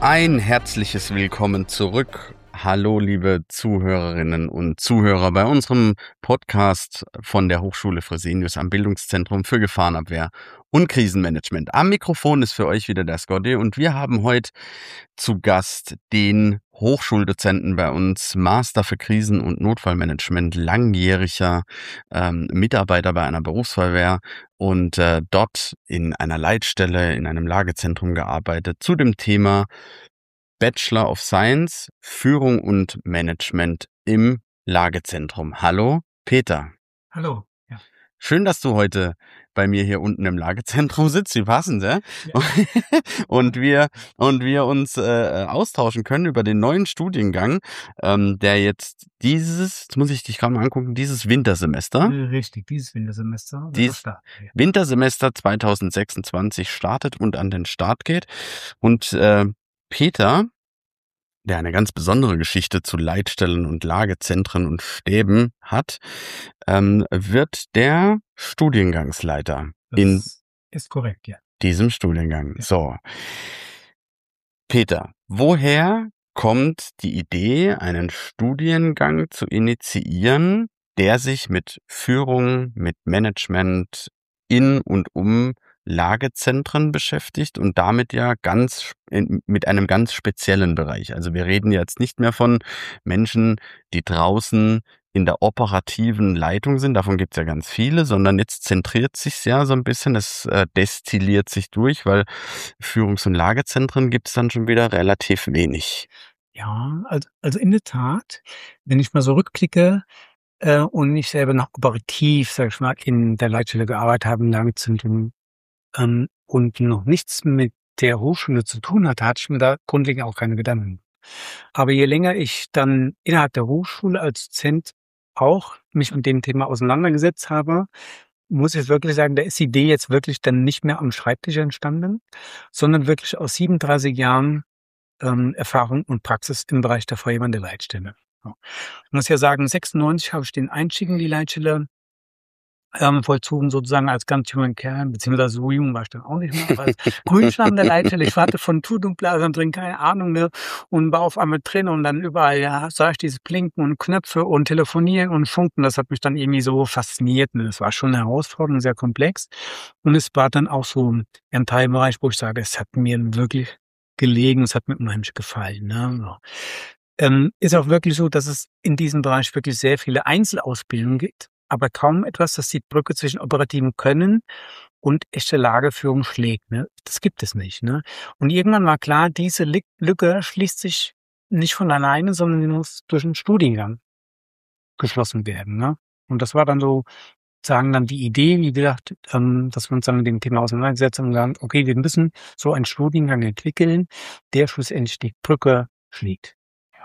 Ein herzliches Willkommen zurück. Hallo, liebe Zuhörerinnen und Zuhörer bei unserem Podcast von der Hochschule Fresenius am Bildungszentrum für Gefahrenabwehr und Krisenmanagement. Am Mikrofon ist für euch wieder der Scotty und wir haben heute zu Gast den Hochschuldozenten bei uns, Master für Krisen- und Notfallmanagement, langjähriger Mitarbeiter bei einer Berufsfeuerwehr und dort in einer Leitstelle, in einem Lagezentrum gearbeitet zu dem Thema Bachelor of Science, Führung und Management im Lagezentrum. Hallo, Peter. Hallo. Ja. Schön, dass du heute bei mir hier unten im Lagezentrum sitzt. Wie passend, ja? Und wir uns austauschen können über den neuen Studiengang, der jetzt muss ich dich gerade mal angucken, dieses Wintersemester. Richtig, dieses Wintersemester. Wintersemester 2026 startet und an den Start geht. Und Peter, der eine ganz besondere Geschichte zu Leitstellen und Lagezentren und Stäben hat, wird der Studiengangsleiter Das ist korrekt, ja. Diesem Studiengang. Ja. So, Peter, woher kommt die Idee, einen Studiengang zu initiieren, der sich mit Führung, mit Management in und um Lagezentren beschäftigt und damit ja mit einem ganz speziellen Bereich. Also wir reden jetzt nicht mehr von Menschen, die draußen in der operativen Leitung sind, davon gibt es ja ganz viele, sondern jetzt zentriert sich ja so ein bisschen, es destilliert sich durch, weil Führungs- und Lagezentren gibt es dann schon wieder relativ wenig. Ja, also in der Tat, wenn ich mal so rückblicke und ich selber noch operativ, sag ich mal, in der Leitstelle gearbeitet habe, im Lagezentrum und noch nichts mit der Hochschule zu tun hatte ich mir da grundlegend auch keine Gedanken. Aber je länger ich dann innerhalb der Hochschule als Dozent auch mich mit dem Thema auseinandergesetzt habe, muss ich wirklich sagen, da ist die Idee jetzt wirklich dann nicht mehr am Schreibtisch entstanden, sondern wirklich aus 37 Jahren Erfahrung und Praxis im Bereich der Feuerwehr und der Leitstelle. Ja. Ich muss ja sagen, 96 habe ich den Einstieg in die Leitstelle vollzogen, sozusagen als ganz junger Kerl, beziehungsweise so jung war ich dann auch nicht mehr, aber als Grünschwamm der Leitstelle. Ich warte von Tut und Blasen drin, keine Ahnung, ne, und war auf einmal drin und dann überall, ja, sah ich dieses Blinken und Knöpfe und Telefonieren und Funken. Das hat mich dann irgendwie so fasziniert. Ne. Das war schon herausfordernd, sehr komplex. Und es war dann auch so ein Teilbereich, wo ich sage, es hat mir wirklich gelegen, es hat mir unheimlich gefallen. Ne. So. Ist auch wirklich so, dass es in diesem Bereich wirklich sehr viele Einzelausbildungen gibt, aber kaum etwas, das die Brücke zwischen operativen Können und echter Lageführung schlägt. Ne? Das gibt es nicht. Ne? Und irgendwann war klar, diese Lücke schließt sich nicht von alleine, sondern die muss durch einen Studiengang geschlossen werden. Ne? Und das war dann so, sagen dann die Idee, wie gesagt, dass wir uns dann mit dem Thema auseinandergesetzt haben und sagen, okay, wir müssen so einen Studiengang entwickeln, der schlussendlich die Brücke schlägt.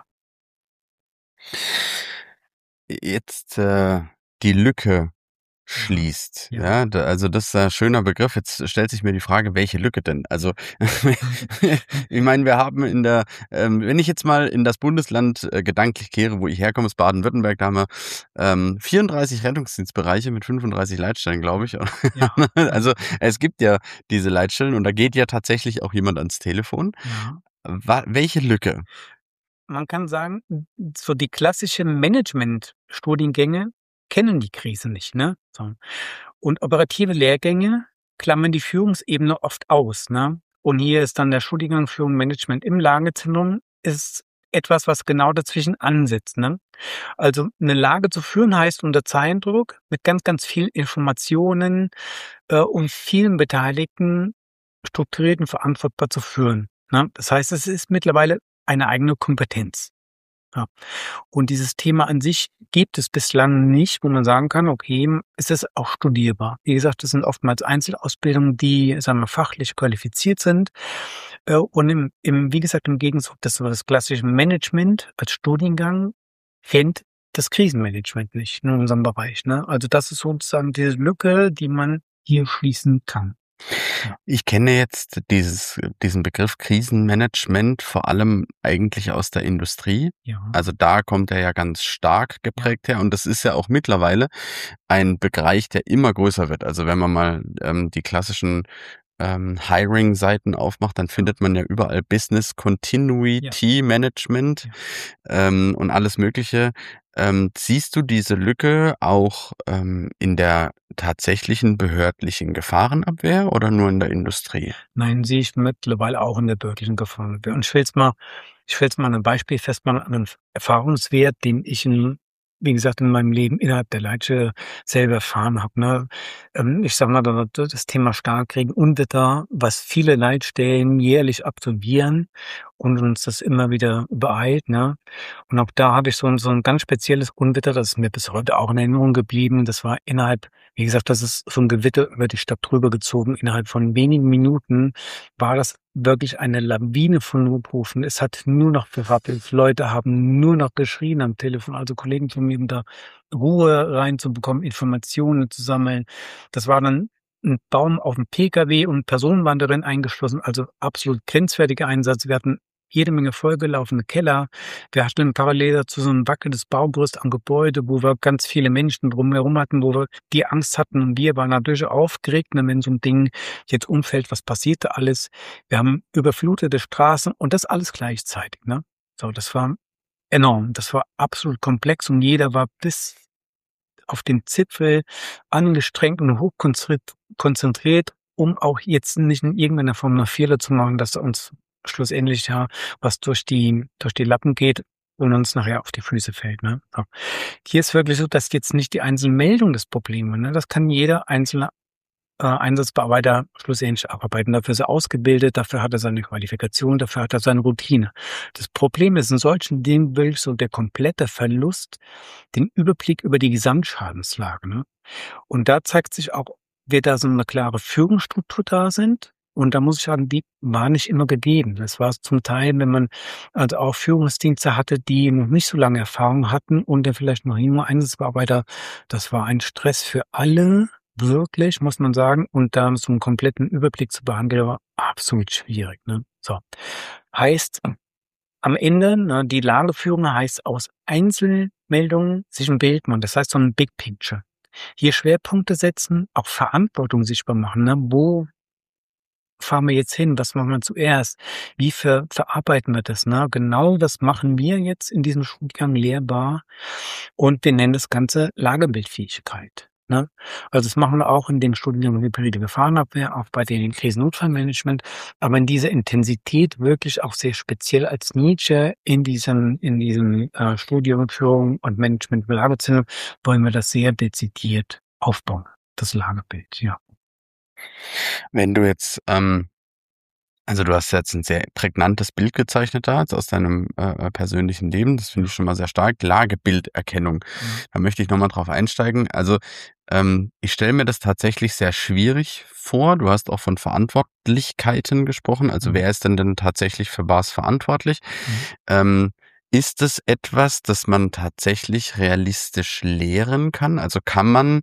Jetzt die Lücke schließt. Ja, also das ist ein schöner Begriff. Jetzt stellt sich mir die Frage, welche Lücke denn? Also ich meine, wir haben wenn ich jetzt mal in das Bundesland gedanklich kehre, wo ich herkomme, ist Baden-Württemberg, da haben wir 34 Rettungsdienstbereiche mit 35 Leitstellen, glaube ich. Ja. Also es gibt ja diese Leitstellen und da geht ja tatsächlich auch jemand ans Telefon. Ja. Welche Lücke? Man kann sagen, so die klassischen Management-Studiengänge kennen die Krise nicht, ne? So. Und operative Lehrgänge klammern die Führungsebene oft aus, ne? Und hier ist dann der Studiengang Führung und Management im Lagezentrum ist etwas, was genau dazwischen ansetzt, ne? Also eine Lage zu führen heißt unter Zeitdruck mit ganz, ganz viel Informationen und vielen Beteiligten strukturiert und verantwortbar zu führen, ne? Das heißt, es ist mittlerweile eine eigene Kompetenz. Ja. Und dieses Thema an sich gibt es bislang nicht, wo man sagen kann, okay, ist es auch studierbar. Wie gesagt, das sind oftmals Einzelausbildungen, die, sagen wir, fachlich qualifiziert sind. Und wie gesagt, im Gegenzug, das klassische Management als Studiengang kennt das Krisenmanagement nicht in unserem Bereich. Ne? Also das ist sozusagen diese Lücke, die man hier schließen kann. Ja. Ich kenne jetzt diesen Begriff Krisenmanagement vor allem eigentlich aus der Industrie. Ja. Also da kommt er ja ganz stark geprägt her und das ist ja auch mittlerweile ein Bereich, der immer größer wird. Also wenn man mal die klassischen Hiring-Seiten aufmacht, dann findet man ja überall Business Continuity Management und alles Mögliche. Siehst du diese Lücke auch in der tatsächlichen behördlichen Gefahrenabwehr oder nur in der Industrie? Nein, sehe ich mittlerweile auch in der behördlichen Gefahrenabwehr. Und ich will jetzt mal an 'nem Beispiel festmachen, an 'nem Erfahrungswert, den ich wie gesagt, in meinem Leben innerhalb der Leitstelle selber erfahren habe, ne? Ich sage mal, das Thema Starkregen, Unwetter, was viele Leitstellen jährlich absolvieren und uns das immer wieder übereilt, ne? Und auch da hatte ich so ein ganz spezielles Unwetter, das ist mir bis heute auch in Erinnerung geblieben. Das war wie gesagt, das ist so ein Gewitter über die Stadt drüber gezogen. Innerhalb von wenigen Minuten war das wirklich eine Lawine von Notrufen. Es hat nur noch gerappelt. Leute haben nur noch geschrien am Telefon, also Kollegen von mir, um da Ruhe reinzubekommen, Informationen zu sammeln. Das war dann ein Baum auf dem Pkw und Personen waren darin eingeschlossen, also absolut grenzwertiger Einsatz. Wir hatten jede Menge vollgelaufene Keller. Wir hatten parallel dazu so ein wackelndes Baugerüst am Gebäude, wo wir ganz viele Menschen drumherum hatten, wo wir die Angst hatten. Und wir waren natürlich aufgeregt, ne, wenn so ein Ding jetzt umfällt, was passiert da alles? Wir haben überflutete Straßen und das alles gleichzeitig, ne? So, das war enorm. Das war absolut komplex und jeder war bis auf den Zipfel angestrengt und konzentriert, um auch jetzt nicht in irgendeiner Form 'ne Fehler zu machen, dass uns schlussendlich ja was durch die Lappen geht und uns nachher auf die Füße fällt, ne? So. Hier ist wirklich so, dass jetzt nicht die einzelne Meldung das Problem ist, ne? Das kann jeder einzelne Einsatzbearbeiter schlussendlich abarbeiten. Dafür ist er ausgebildet, dafür hat er seine Qualifikation, dafür hat er seine Routine. Das Problem ist in solchen Dingen wirklich so der komplette Verlust, den Überblick über die Gesamtschadenslage, ne? Und da zeigt sich auch, wird da so eine klare Führungsstruktur da sind. Und da muss ich sagen, die war nicht immer gegeben. Das war zum Teil, wenn man also auch Führungsdienste hatte, die noch nicht so lange Erfahrung hatten und dann vielleicht noch nie nur Einsatzbearbeiter. Das war ein Stress für alle, wirklich, muss man sagen. Und da so einen kompletten Überblick zu behandeln, war absolut schwierig, ne? So. Heißt, am Ende, ne, die Lageführung heißt aus Einzelmeldungen sich ein Bild machen. Das heißt so ein Big Picture. Hier Schwerpunkte setzen, auch Verantwortung sichtbar machen, ne? Wo fahren wir jetzt hin? Was machen wir zuerst? Wie verarbeiten wir das, ne? Genau das machen wir jetzt in diesem Studiengang lehrbar und wir nennen das Ganze Lagebildfähigkeit, ne? Also, das machen wir auch in dem Studiengang Hybride Gefahrenabwehr, auch bei den Krisennotfallmanagement, aber in dieser Intensität wirklich auch sehr speziell als Nische in diesem Studium Führung und Management im Lagerzentrum wollen wir das sehr dezidiert aufbauen, das Lagebild, ja. Wenn du jetzt, also du hast jetzt ein sehr prägnantes Bild gezeichnet da, jetzt aus deinem persönlichen Leben. Das finde ich schon mal sehr stark. Lagebilderkennung. Mhm. Da möchte ich nochmal drauf einsteigen. Also ich stelle mir das tatsächlich sehr schwierig vor. Du hast auch von Verantwortlichkeiten gesprochen. Also Mhm. wer ist denn tatsächlich für was verantwortlich? Mhm. Ähm, ist es etwas, das man tatsächlich realistisch lehren kann? Also kann man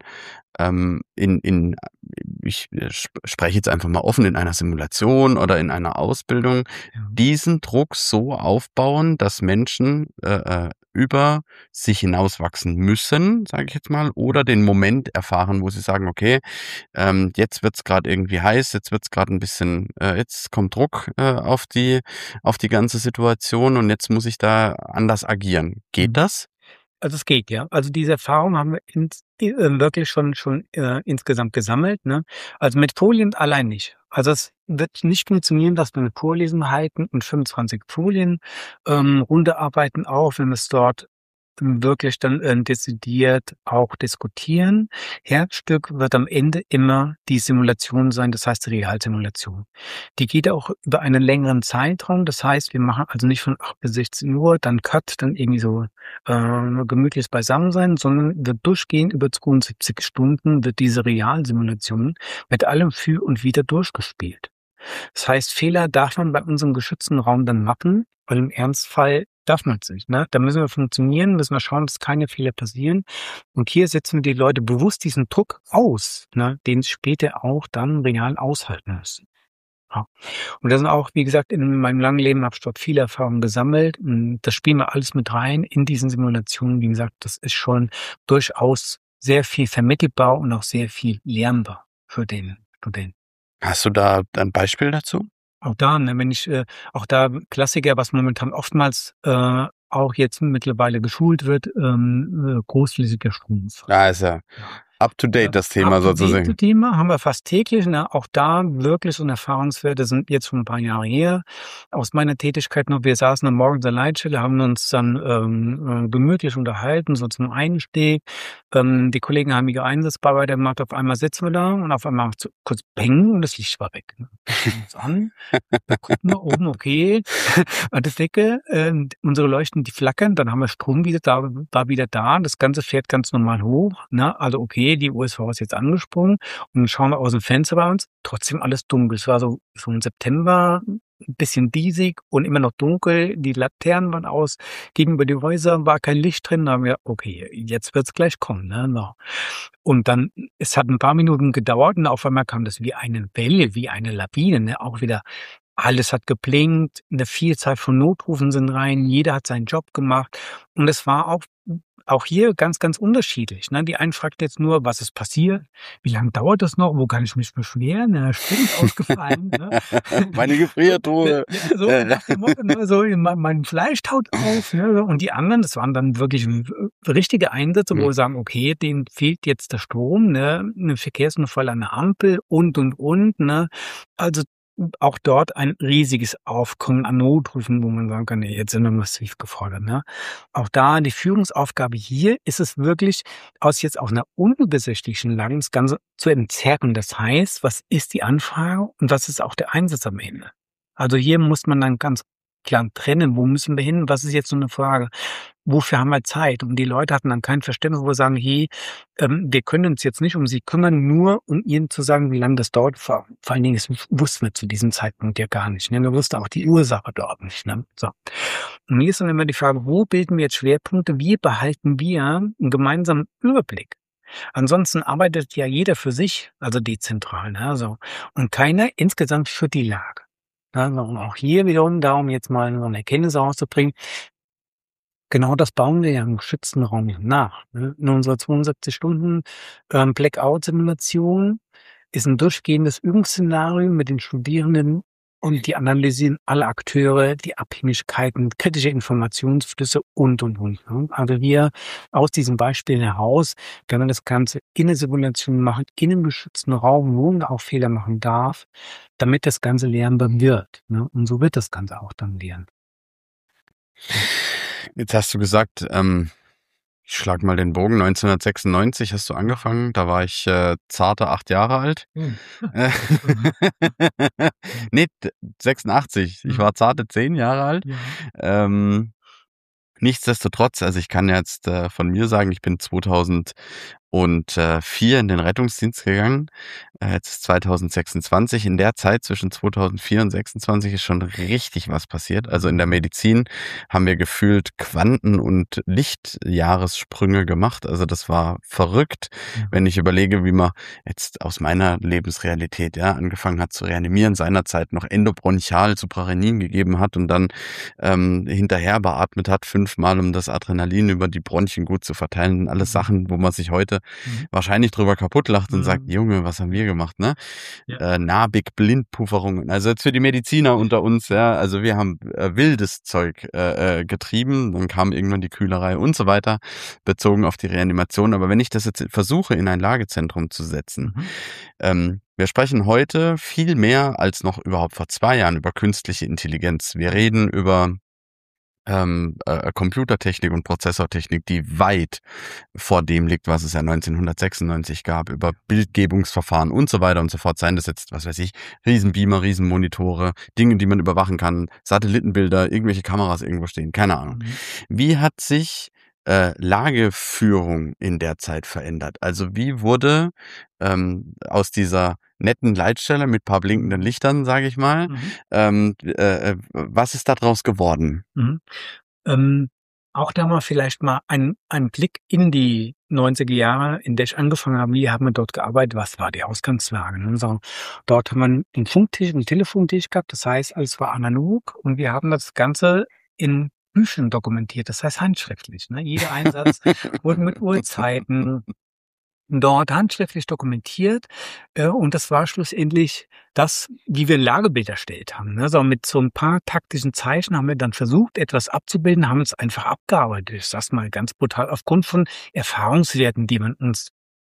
in ich spreche jetzt einfach mal offen, in einer Simulation oder in einer Ausbildung Ja. diesen Druck so aufbauen, dass Menschen über sich hinauswachsen müssen, sage ich jetzt mal, oder den Moment erfahren, wo sie sagen: „Okay, jetzt wird's grad irgendwie heiß, jetzt wird's grad 'n bisschen jetzt kommt Druck auf die ganze Situation und jetzt muss ich da anders agieren.“ Geht Mhm. das? Also, es geht, ja. Also, diese Erfahrung haben wir wirklich schon insgesamt gesammelt, ne? Also, mit Folien allein nicht. Also, es wird nicht funktionieren, dass wir 'ne Vorlesung halten und 25 Folien, runterarbeiten, auch wenn wir's dort wirklich dann, dezidiert auch diskutieren. Herzstück wird am Ende immer die Simulation sein, das heißt die Realsimulation. Die geht auch über einen längeren Zeitraum. Das heißt, wir machen also nicht von 8 bis 16 Uhr, dann Cut, dann irgendwie so, gemütliches Beisammensein, sondern wird durchgehend über 72 Stunden wird diese Realsimulation mit allem für und wider durchgespielt. Das heißt, Fehler darf man bei unserem geschützten Raum dann machen, weil im Ernstfall darf man's nicht, ne? Da müssen wir funktionieren, müssen wir schauen, dass keine Fehler passieren. Und hier setzen wir die Leute bewusst diesen Druck aus, ne, den sie später auch dann real aushalten müssen. Ja. Und das sind auch, wie gesagt, in meinem langen Leben habe ich dort viele Erfahrungen gesammelt. Das spielen wir alles mit rein in diesen Simulationen. Wie gesagt, das ist schon durchaus sehr viel vermittelbar und auch sehr viel lernbar für den Studenten. Hast du da ein Beispiel dazu? Auch da, ne, wenn ich auch da Klassiker, was momentan oftmals, auch jetzt mittlerweile geschult wird, großflüssiger Stromausfall. Ja, ist ja Ja. up to date das Thema sozusagen. Up-to-date-Thema haben wir fast täglich, ne? Auch da wirklich so 'n Erfahrungswerte sind jetzt schon 'n paar Jahre her. Aus meiner Tätigkeit noch, wir saßen am Morgen der Leitstelle, haben uns dann, gemütlich unterhalten, so zum Einstieg. Die Kollegen haben ihre Einsatzbearbeit gemacht, auf einmal sitzen wir da und auf einmal macht's so kurz Peng und das Licht war weg, ne? Wir schauen uns an, da gucken wir oben, okay, an der Decke, unsere Leuchten, die flackern, dann haben wir Strom wieder da, war wieder da. Das Ganze fährt ganz normal hoch, ne? Also, okay, die USV ist jetzt angesprungen und dann schauen wir aus dem Fenster bei uns, trotzdem alles dunkel. Es war so im September, 'n bisschen diesig und immer noch dunkel. Die Laternen waren aus. Gegenüber die Häuser war kein Licht drin. Da haben wir: „Okay, jetzt wird's gleich kommen", ne? So. Und dann es hat 'n paar Minuten gedauert und auf einmal kam das wie eine Welle, wie eine Lawine, ne? Auch wieder alles hat geblinkt, 'ne Vielzahl von Notrufen sind rein, jeder hat seinen Job gemacht. Und es war auch hier ganz, ganz unterschiedlich, ne? Die einen fragten jetzt nur: „Was ist passiert? Wie lang dauert das noch? Wo kann ich mich beschweren? Strom ist ausgefallen", ne? Meine Ja, Gefriertruhe. so nach dem Motto, ne, so mein Fleisch taut auf, ne? Und die anderen, das waren dann wirklich richtige Einsätze, wo Mhm. wir sagen: „Okay, denen fehlt jetzt der Strom, ne? 'Ne Verkehrsunfall an der Ampel und", ne? Also, auch dort ein riesiges Aufkommen an Notrufen, wo man sagen kann: „Ne, jetzt sind wir massiv gefordert", ne? Auch da die Führungsaufgabe hier ist es wirklich, aus jetzt auch 'ner unübersichtlichen Lage das Ganze zu entzerren. Das heißt, was ist die Anfrage und was ist auch der Einsatz am Ende? Also, hier muss man dann ganz klar trennen, wo müssen wir hin? Was ist jetzt so 'ne Frage? Wofür haben wir Zeit? Und die Leute hatten dann kein Verständnis, wo wir sagen: „Hey, wir können uns jetzt nicht um Sie kümmern, nur um Ihnen zu sagen, wie lange das dauert." Vor allen Dingen, das wussten wir zu diesem Zeitpunkt ja gar nicht, ne? Wir wussten auch die Ursache dort nicht, ne? So. Und hier ist dann immer die Frage: Wo bilden wir jetzt Schwerpunkte? Wie behalten wir 'n gemeinsamen Überblick? Ansonsten arbeitet ja jeder für sich, also dezentral, ne, so. Und keiner insgesamt für die Lage. Ne, so und auch hier wiederum darum, jetzt mal so 'ne Erkenntnis rauszubringen, genau das bauen wir ja im geschützten Raum ja nach, ne? In unserer 72 Stunden, Blackout-Simulation ist 'n durchgehendes Übungsszenario mit den Studierenden und die analysieren alle Akteure, die Abhängigkeiten, kritische Informationsflüsse und, ne? Also, wir aus diesem Beispiel heraus, wenn man das Ganze in der Simulation macht, in 'nem geschützten Raum, wo man auch Fehler machen darf, damit das Ganze lernbar wird, ne? Und so wird das Ganze auch dann lernen. Jetzt hast du gesagt, ich schlage mal den Bogen, 1996 hast du angefangen, da war ich, zarte 8 Jahre alt. Mhm. Äh, ne, 86. Ich Mhm. war zarte 10 Jahre alt. Ja. Ähm, nichtsdestotrotz, also ich kann jetzt, von mir sagen, ich bin 2004 in den Rettungsdienst gegangen. Jetzt ist 2026. In der Zeit zwischen 2004 und 26 ist schon richtig was passiert. Also in der Mhm. Medizin haben wir gefühlt Quanten- und Lichtjahressprünge gemacht. Also das war verrückt, Ja. wenn ich überlege, wie man jetzt aus meiner Lebensrealität, ja, angefangen hat zu reanimieren, seinerzeit noch endobronchial Suprarenin gegeben hat und dann hinterher beatmet hat, 5-mal, um das Adrenalin über die Bronchien gut zu verteilen. Alles Mhm. Sachen, wo man sich heute Mhm. wahrscheinlich drüber kaputtlacht und sagt: Mhm. „Junge, was haben wir gemacht", ne? Ja. Nabik-Blindpufferungen. Also jetzt für die Mediziner unter uns, ja, also wir haben, wildes Zeug, getrieben. Dann kam irgendwann die Kühlerei und so weiter, bezogen auf die Reanimation. Aber wenn ich das jetzt versuche, in ein Lagezentrum zu setzen, Mhm. wir sprechen heute viel mehr als noch überhaupt vor 2 Jahren über künstliche Intelligenz. Wir reden über Computertechnik und Prozessortechnik, die weit vor dem liegt, was es ja 1996 gab, über Bildgebungsverfahren und so weiter und so fort. Seien das jetzt, was weiß ich, Riesenbeamer, Riesenmonitore, Dinge, die man überwachen kann, Satellitenbilder, irgendwelche Kameras irgendwo stehen, keine Ahnung. Mhm. Wie hat sich Lageführung in der Zeit verändert? Also wie wurde aus dieser netten Leitstelle mit paar blinkenden Mhm. Lichtern, sage ich mal, Mhm. was ist da draus geworden? Mhm. Ähm, auch da mal vielleicht mal ein Blick in die 90er Jahre, in der ich angefangen habe. Wie haben wir dort gearbeitet? Was war die Ausgangslage, ne? So, dort haben wir 'n Funktisch, 'n Telefontisch gehabt. Das heißt, alles war analog und wir haben das Ganze in Büchern dokumentiert, das heißt handschriftlich, ne? Jeder Einsatz wurde mit Uhrzeiten dort handschriftlich dokumentiert. Und das war schlussendlich das, wie wir Lagebild erstellt haben. Ne? So mit so ein paar taktischen Zeichen haben wir dann versucht, etwas abzubilden, haben es einfach abgearbeitet. Ich sag's mal ganz brutal, aufgrund von Erfahrungswerten, die man uns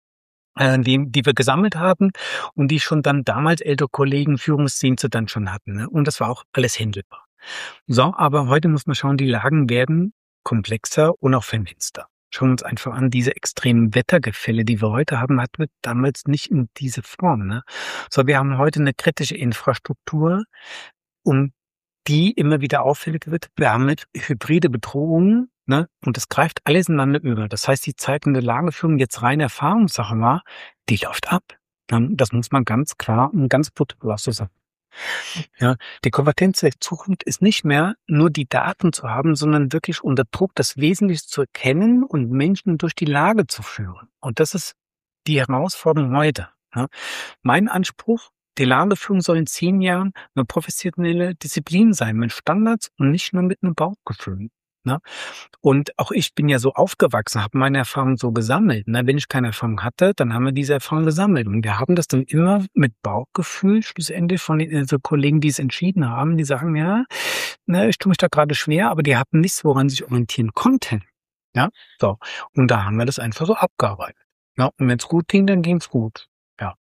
die wir gesammelt haben und die schon dann damals ältere Kollegen, Führungsdienste dann schon hatten. Ne? Und das war auch alles händelbar. So, aber heute muss man schauen, die Lagen werden komplexer und auch vernetzter. Schauen wir uns einfach an, diese extremen Wettergefälle, die wir heute haben, hatten wir damals nicht in diese Form. Ne? So, wir haben heute eine kritische Infrastruktur, um die immer wieder auffällig wird. Wir haben mit hybride Bedrohungen, ne, und das greift alles ineinander über. Das heißt, die Zeit in der Lageführung jetzt reine Erfahrungssache war, die läuft ab. Das muss man ganz klar und ganz brutal so sagen. Ja, die Kompetenz der Zukunft ist nicht mehr nur die Daten zu haben, sondern wirklich unter Druck das Wesentliche zu erkennen und Menschen durch die Lage zu führen. Und das ist die Herausforderung heute. Ja. Mein Anspruch, die Lageführung soll in 10 Jahren eine professionelle Disziplin sein, mit Standards und nicht nur mit einem Bauchgefühl. Ne? Und auch ich bin ja so aufgewachsen, habe meine Erfahrung so gesammelt. Ne? Wenn ich keine Erfahrung hatte, dann haben wir diese Erfahrung gesammelt. Und wir haben das dann immer mit Bauchgefühl schlussendlich von den so Kollegen, die es entschieden haben, die sagen, ja, ne, ich tue mich da gerade schwer, aber die hatten nichts, woran sie sich orientieren konnten. Ja, so. Und da haben wir das einfach so abgearbeitet. Ja, und wenn es gut ging, dann ging es gut. Ja,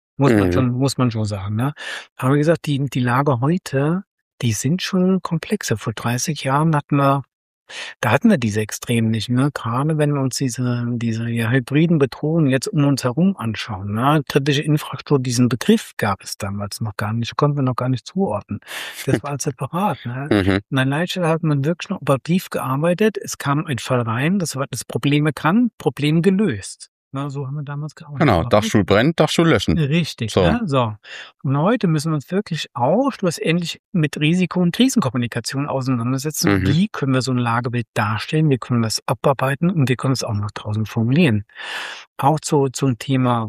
muss man schon sagen. Ne? Aber wie gesagt, die Lage heute, die sind schon komplexer. Vor 30 Jahren da hatten wir diese Extremen nicht, ne? Gerade wenn wir uns diese ja, hybriden Bedrohungen jetzt um uns herum anschauen, ne? Kritische Infrastruktur, diesen Begriff gab es damals noch gar nicht, konnten wir noch gar nicht zuordnen. Das war als separat, ne? Mhm. In der Leitstelle hat man wirklich noch operativ gearbeitet. Es kam ein Fall rein, das war das Problem erkannt, Problem gelöst. Na, so haben wir damals gearbeitet. Genau, Dachstuhl brennt, Dachstuhl löschen. Richtig, So. ne? So. Und heute müssen wir uns wirklich auch schlussendlich mit Risiko- und Krisenkommunikation auseinandersetzen. Mhm. Wie können wir so ein Lagebild darstellen? Wie können wir es abarbeiten? Und wie können wir es auch nach draußen formulieren? Auch zum Thema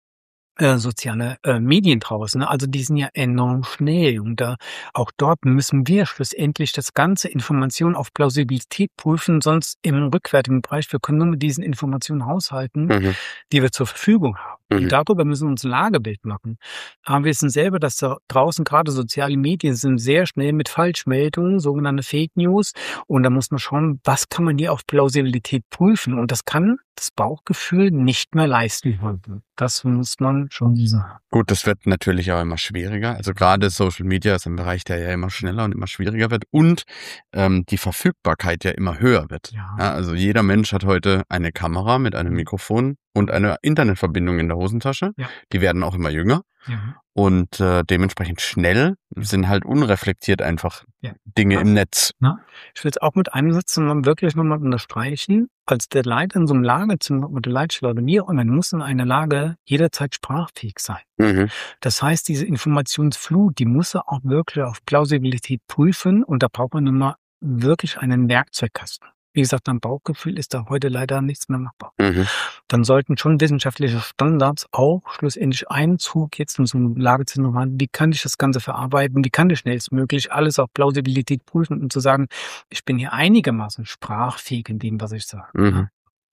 soziale Medien draußen, ne? Also die sind ja enorm schnell und auch dort müssen wir schlussendlich das ganze Information auf Plausibilität prüfen, sonst im rückwärtigen Bereich, wir können nur mit diesen Informationen haushalten, die wir zur Verfügung haben. Und darüber müssen wir uns ein Lagebild machen. Aber wir wissen selber, dass da draußen gerade soziale Medien sind sehr schnell mit Falschmeldungen, sogenannte Fake News. Und da muss man schauen, was kann man hier auf Plausibilität prüfen. Und das kann das Bauchgefühl nicht mehr leisten heute. Das muss man schon sagen. Gut, das wird natürlich auch immer schwieriger. Also gerade Social Media ist ein Bereich, der ja immer schneller und immer schwieriger wird und die Verfügbarkeit ja immer höher wird. Ja. Ja, also jeder Mensch hat heute eine Kamera mit einem Mikrofon und eine Internetverbindung in der Hosentasche. Ja. Die werden auch immer jünger. Ja. Und dementsprechend schnell sind halt unreflektiert einfach Dinge im Netz. Na, ich will es auch mit einem Satz wirklich nochmal unterstreichen. Als der Leiter in so einem Lagezimmer mit der Leitstelle oder mir, und man muss in einer Lage jederzeit sprachfähig sein. Das heißt, diese Informationsflut, die muss er auch wirklich auf Plausibilität prüfen und da braucht man immer wirklich einen Werkzeugkasten. Wie gesagt, am Bauchgefühl ist da heute leider nichts mehr machbar. Dann sollten schon wissenschaftliche Standards auch schlussendlich Einzug jetzt in so ein Lagezentrum haben. Wie kann ich das Ganze verarbeiten? Wie kann ich schnellstmöglich alles auf Plausibilität prüfen, um zu sagen, ich bin hier einigermaßen sprachfähig in dem, was ich sage.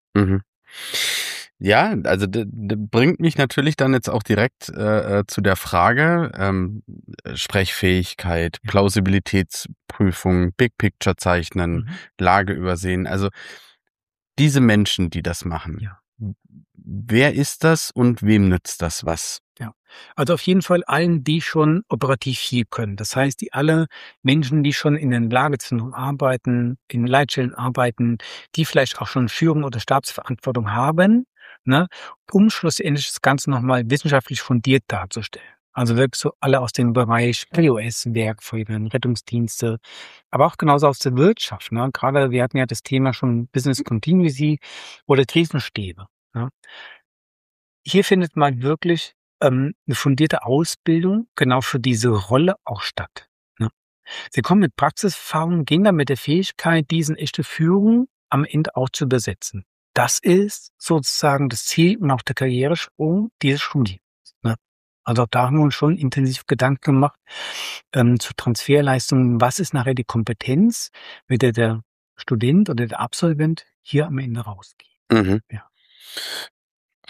Ja, also bringt mich natürlich dann jetzt auch direkt zu der Frage, Sprechfähigkeit, Plausibilitätsprüfung, Big Picture zeichnen, Lage übersehen. Also diese Menschen, die das machen, wer ist das und wem nützt das was? Ja, also auf jeden Fall allen, die schon operativ viel können. Das heißt, die alle Menschen, die schon in den Lagezentren arbeiten, in Leitstellen arbeiten, die vielleicht auch schon Führung oder Stabsverantwortung haben, ne, um schlussendlich das Ganze nochmal wissenschaftlich fundiert darzustellen. Also wirklich so alle aus dem Bereich POS, Werkfeuerwehren, Rettungsdienste, aber auch genauso aus der Wirtschaft. Ne? Gerade wir hatten ja das Thema schon Business Continuity oder Krisenstäbe. Ne? Hier findet man wirklich eine fundierte Ausbildung genau für diese Rolle auch statt. Ne? Sie kommen mit Praxiserfahrung, gehen dann mit der Fähigkeit, diesen echte Führung am Ende auch zu übersetzen. Das ist sozusagen das Ziel und auch der Karrieresprung dieses Studiums. Ne? Also da haben wir uns schon intensiv Gedanken gemacht zu Transferleistungen. Was ist nachher die Kompetenz, mit der der Student oder der Absolvent hier am Ende rausgeht? Ja.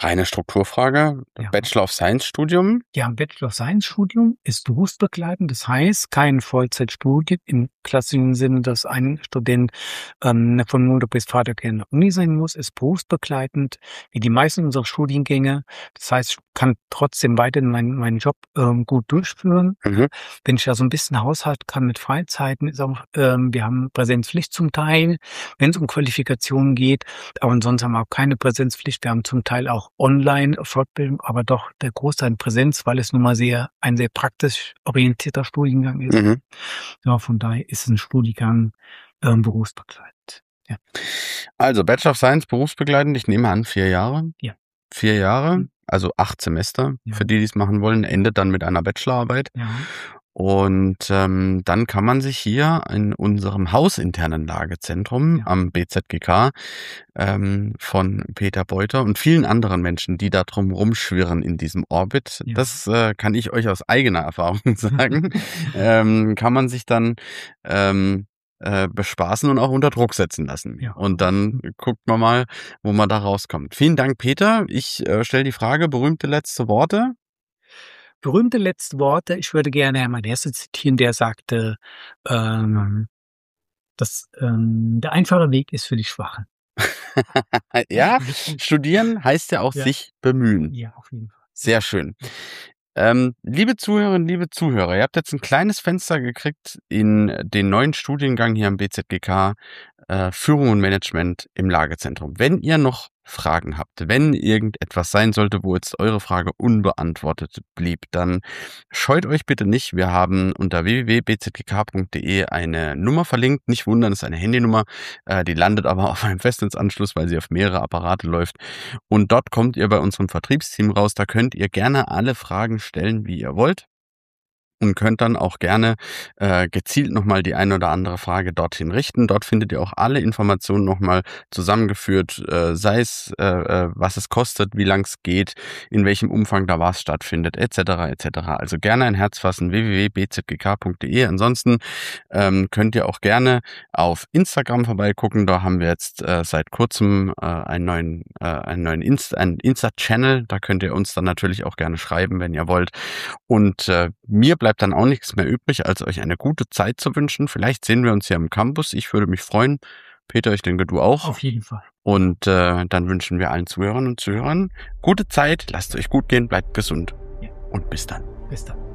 Reine Strukturfrage. Ja. Bachelor of Science Studium. Ja, ein Bachelor of Science Studium ist berufsbegleitend. Das heißt, kein Vollzeitstudium im klassischen Sinne, dass ein Student von Montag bis Freitag in der Uni sein muss, ist berufsbegleitend, wie die meisten unserer Studiengänge. Das heißt, ich kann trotzdem weiterhin meinen Job gut durchführen. Mhm. Wenn ich da so ein bisschen haushalten kann mit Freizeiten, ist auch, wir haben Präsenzpflicht zum Teil, wenn es um Qualifikationen geht. Aber ansonsten haben wir auch keine Präsenzpflicht. Wir haben zum Teil auch Online-Fortbildung, aber doch der Großteil in Präsenz, weil es nun mal ein sehr praktisch orientierter Studiengang ist. Mhm. Ja, von daher ist es ein Studiengang berufsbegleitend. Ja. Also Bachelor of Science berufsbegleitend, ich nehme an 4 Jahre. Ja. 4 Jahre, Mhm. also 8 Semester, Ja. für die es machen wollen, endet dann mit einer Bachelorarbeit. Ja. Und dann kann man sich hier in unserem hausinternen Lagezentrum am BZGK von Peter Beuter und vielen anderen Menschen, die da drum rumschwirren in diesem Orbit, das kann ich euch aus eigener Erfahrung sagen, kann man sich dann bespaßen und auch unter Druck setzen lassen. Ja. Und dann guckt man mal, wo man da rauskommt. Vielen Dank, Peter. Ich stelle die Frage, berühmte letzte Worte. Berühmte letzte Worte. Ich würde gerne Hermann Hesse zitieren, der sagte, dass der einfache Weg ist für die Schwachen. Ja, studieren heißt ja auch sich bemühen. Ja, auf jeden Fall. Sehr schön. Liebe Zuhörerinnen, liebe Zuhörer, ihr habt jetzt ein kleines Fenster gekriegt in den neuen Studiengang hier am BZGK, Führung und Management im Lagezentrum. Wenn ihr noch Fragen habt, wenn irgendetwas sein sollte, wo jetzt eure Frage unbeantwortet blieb, dann scheut euch bitte nicht. Wir haben unter www.bzgk.de eine Nummer verlinkt. Nicht wundern, es ist eine Handynummer. Die landet aber auf einem Festnetzanschluss, weil sie auf mehrere Apparate läuft. Und dort kommt ihr bei unserem Vertriebsteam raus. Da könnt ihr gerne alle Fragen stellen, wie ihr wollt. Und könnt dann auch gerne gezielt nochmal die eine oder andere Frage dorthin richten. Dort findet ihr auch alle Informationen nochmal zusammengeführt, sei es, was es kostet, wie lang es geht, in welchem Umfang da was stattfindet, etc. etc. Also gerne ein Herz fassen, www.bzgk.de. Ansonsten könnt ihr auch gerne auf Instagram vorbeigucken. Da haben wir jetzt seit kurzem einen neuen Insta-Channel. Da könnt ihr uns dann natürlich auch gerne schreiben, wenn ihr wollt. Und mir bleibt dann auch nichts mehr übrig, als euch eine gute Zeit zu wünschen. Vielleicht sehen wir uns hier am Campus. Ich würde mich freuen. Peter, ich denke, du auch. Auf jeden Fall. Und dann wünschen wir allen Zuhörern und Zuhörern gute Zeit. Lasst euch gut gehen, bleibt gesund. Ja. Und bis dann. Bis dann.